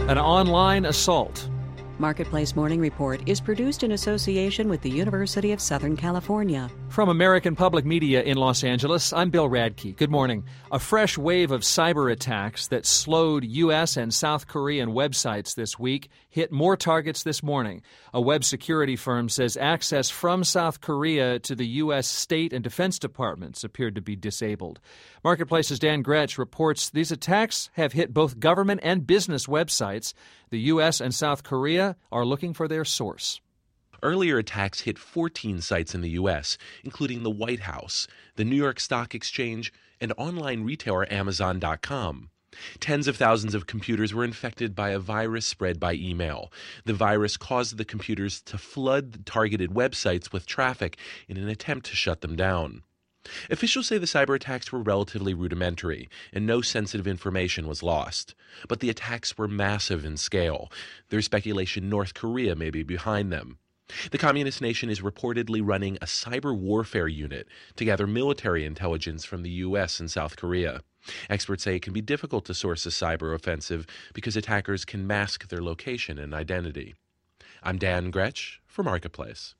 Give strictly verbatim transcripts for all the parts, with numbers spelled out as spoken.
An online assault. Marketplace Morning Report is produced in association with the University of Southern California. From American Public Media in Los Angeles, I'm Bill Radke. Good morning. A fresh wave of cyber attacks that slowed U S and South Korean websites this week hit more targets this morning. A web security firm says access from South Korea to the U S State and Defense Departments appeared to be disabled. Marketplace's Dan Gretsch reports these attacks have hit both government and business websites. The U S and South Korea are looking for their source. Earlier attacks hit fourteen sites in the U S, including the White House, the New York Stock Exchange, and online retailer Amazon dot com. Tens of thousands of computers were infected by a virus spread by email. The virus caused the computers to flood the targeted websites with traffic in an attempt to shut them down. Officials say the cyber attacks were relatively rudimentary, and no sensitive information was lost. But the attacks were massive in scale. There's speculation North Korea may be behind them. The communist nation is reportedly running a cyber warfare unit to gather military intelligence from the U S and South Korea. Experts say it can be difficult to source a cyber offensive because attackers can mask their location and identity. I'm Dan Gretsch for Marketplace.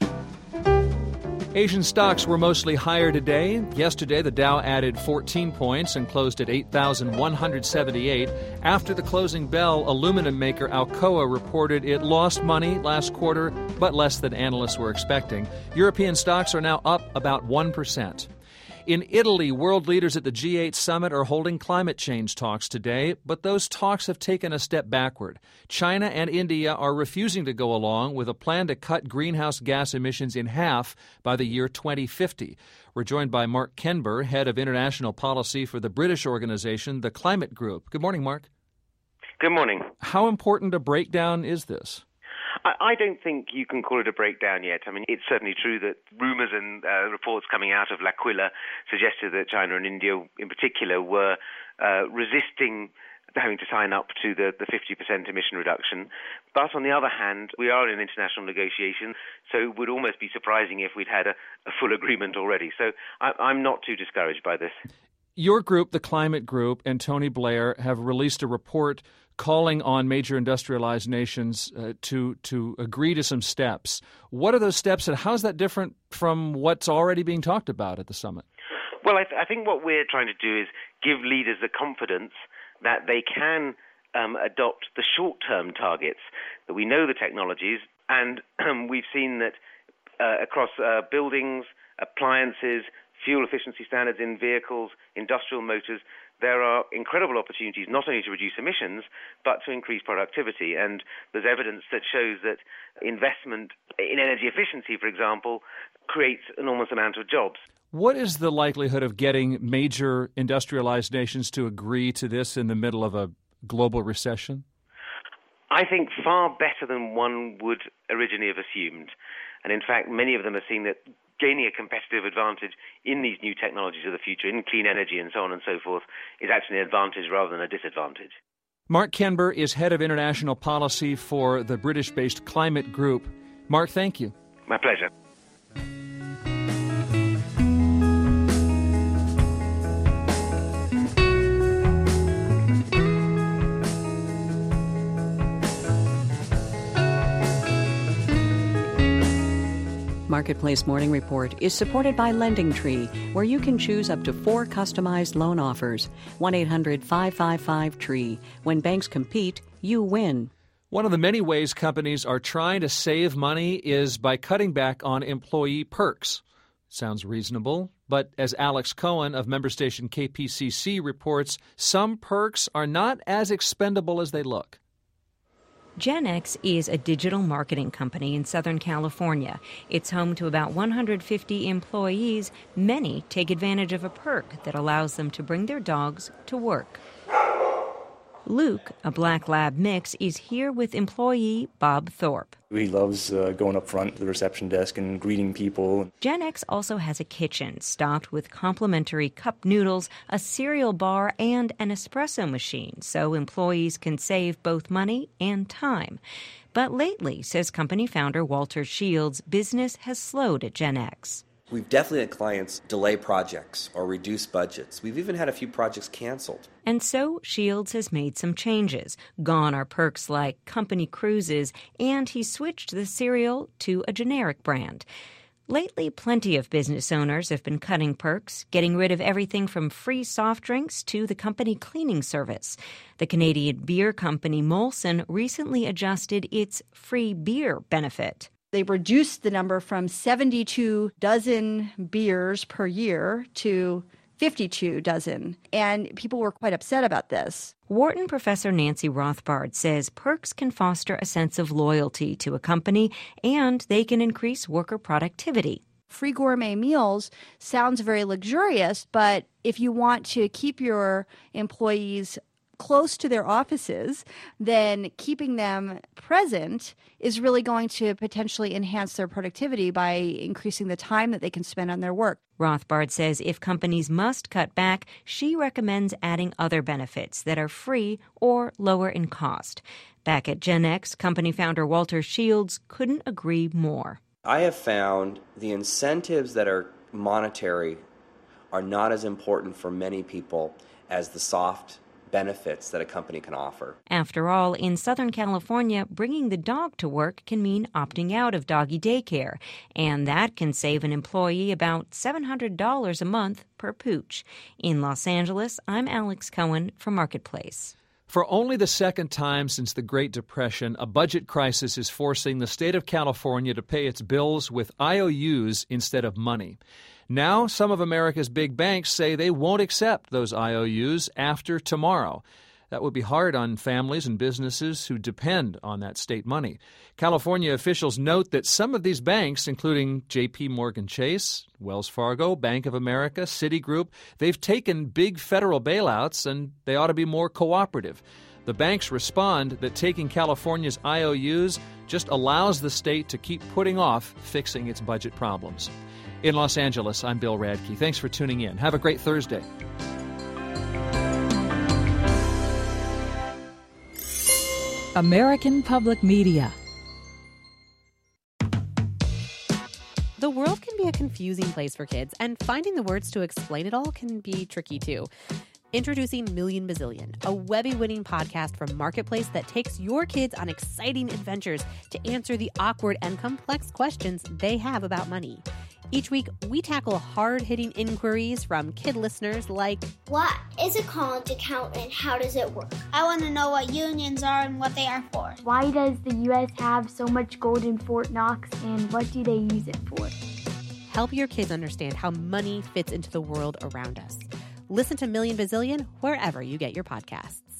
Asian stocks were mostly higher today. Yesterday, the Dow added fourteen points and closed at eight thousand one hundred seventy-eight. After the closing bell, aluminum maker Alcoa reported it lost money last quarter, but less than analysts were expecting. European stocks are now up about one percent. In Italy, world leaders at the G eight summit are holding climate change talks today, but those talks have taken a step backward. China and India are refusing to go along with a plan to cut greenhouse gas emissions in half by the year twenty fifty. We're joined by Mark Kenber, head of international policy for the British organization, the Climate Group. Good morning, Mark. Good morning. How important a breakdown is this? I don't think you can call it a breakdown yet. I mean, it's certainly true that rumours and uh, reports coming out of L'Aquila suggested that China and India in particular were uh, resisting having to sign up to the, the fifty percent emission reduction. But on the other hand, we are in international negotiation, so it would almost be surprising if we'd had a, a full agreement already. So I, I'm not too discouraged by this. Your group, the Climate Group, and Tony Blair have released a report calling on major industrialized nations uh, to to agree to some steps. What are those steps, and how is that different from what's already being talked about at the summit? Well, I, th- I think what we're trying to do is give leaders the confidence that they can um, adopt the short-term targets, that we know the technologies, and um, we've seen that uh, across uh, buildings, appliances, fuel efficiency standards in vehicles, industrial motors, there are incredible opportunities not only to reduce emissions, but to increase productivity. And there's evidence that shows that investment in energy efficiency, for example, creates an enormous amount of jobs. What is the likelihood of getting major industrialized nations to agree to this in the middle of a global recession? I think far better than one would originally have assumed. And in fact, many of them are seeing that gaining a competitive advantage in these new technologies of the future, in clean energy and so on and so forth, is actually an advantage rather than a disadvantage. Mark Kenber is head of international policy for the British-based Climate Group. Mark, thank you. My pleasure. Marketplace Morning Report is supported by LendingTree, where you can choose up to four customized loan offers. one eight hundred five five five TREE. When banks compete, you win. One of the many ways companies are trying to save money is by cutting back on employee perks. Sounds reasonable, but as Alex Cohen of member station K P C C reports, some perks are not as expendable as they look. GenX is a digital marketing company in Southern California. It's home to about one hundred fifty employees. Many take advantage of a perk that allows them to bring their dogs to work. Luke, a black lab mix, is here with employee Bob Thorpe. He loves uh, going up front to the reception desk and greeting people. GenX also has a kitchen stocked with complimentary cup noodles, a cereal bar, and an espresso machine, so employees can save both money and time. But lately, says company founder Walter Shields, business has slowed at GenX. We've definitely had clients delay projects or reduce budgets. We've even had a few projects canceled. And so Shields has made some changes. Gone are perks like company cruises, and he switched the cereal to a generic brand. Lately, plenty of business owners have been cutting perks, getting rid of everything from free soft drinks to the company cleaning service. The Canadian beer company Molson recently adjusted its free beer benefit. They reduced the number from seventy-two dozen beers per year to fifty-two dozen, and people were quite upset about this. Wharton professor Nancy Rothbard says perks can foster a sense of loyalty to a company, and they can increase worker productivity. Free gourmet meals sounds very luxurious, but if you want to keep your employees close to their offices, then keeping them present is really going to potentially enhance their productivity by increasing the time that they can spend on their work. Rothbard says if companies must cut back, she recommends adding other benefits that are free or lower in cost. Back at Gen X, company founder Walter Shields couldn't agree more. I have found the incentives that are monetary are not as important for many people as the soft benefits that a company can offer. After all, in Southern California, bringing the dog to work can mean opting out of doggy daycare, and that can save an employee about seven hundred dollars a month per pooch. In Los Angeles, I'm Alex Cohen for Marketplace. For only the second time since the Great Depression, a budget crisis is forcing the state of California to pay its bills with I O Us instead of money. Now, some of America's big banks say they won't accept those I O Us after tomorrow. That would be hard on families and businesses who depend on that state money. California officials note that some of these banks, including J P Morgan Chase, Wells Fargo, Bank of America, Citigroup, they've taken big federal bailouts, and they ought to be more cooperative. The banks respond that taking California's I O Us just allows the state to keep putting off fixing its budget problems. In Los Angeles, I'm Bill Radke. Thanks for tuning in. Have a great Thursday. American Public Media. The world can be a confusing place for kids, and finding the words to explain it all can be tricky too. Introducing Million Bazillion, a Webby-winning podcast from Marketplace that takes your kids on exciting adventures to answer the awkward and complex questions they have about money. Each week, we tackle hard-hitting inquiries from kid listeners like, what is a college account and how does it work? I want to know what unions are and what they are for. Why does the U S have so much gold in Fort Knox and what do they use it for? Help your kids understand how money fits into the world around us. Listen to Million Bazillion wherever you get your podcasts.